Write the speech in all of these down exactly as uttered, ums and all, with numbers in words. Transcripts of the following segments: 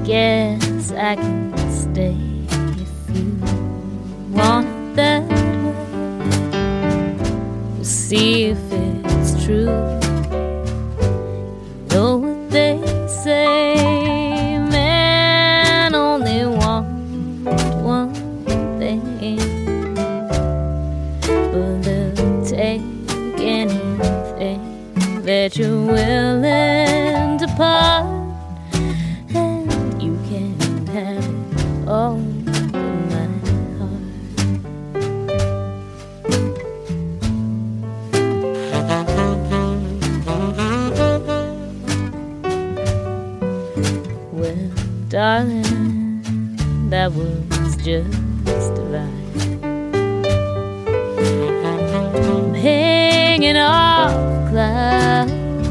guess I can stay if you want it that way. We'll see if it's true. You know what they say, men only want one thing, but they'll take anything that you're willing to part. Oh, my heart. Well, darling, that was just divine. I'm hanging off cloud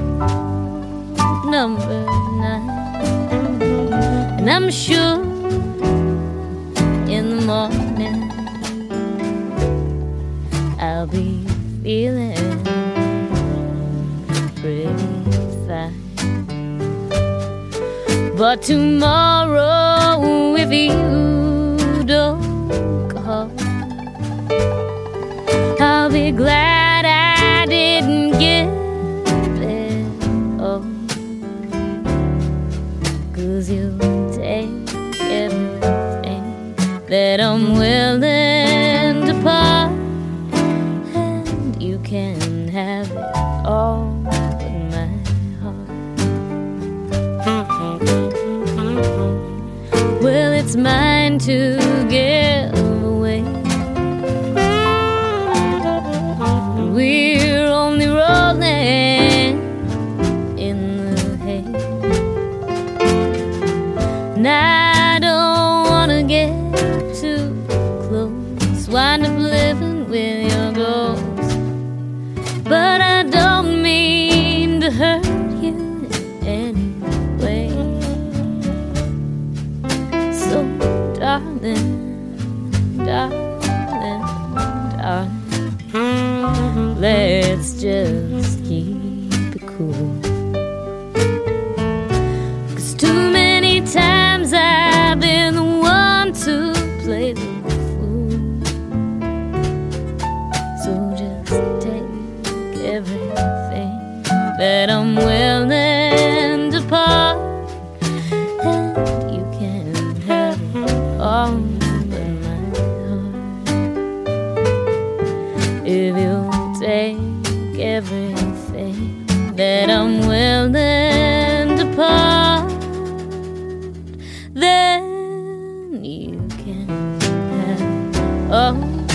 number nine, and I'm sure in the morning I'll be feeling pretty fine. But tomorrow, if you don't call, I'll be glad I didn't give it all, 'cause you'll take everything that I'm willing to part, and you can have it all but my heart. Well, it's mine to give away. We're only rolling in the hay, and I don't wanna get too close, wind up living with your ghost. But I don't mean to hurt you in any way. So darling, darling, darling, let's just keep it cool. 'Cause too many times I've been the one to play the fool. So just take everything that I'm willing to part, and you can have it all but my heart. If you take everything that I'm willing to part, then you can have all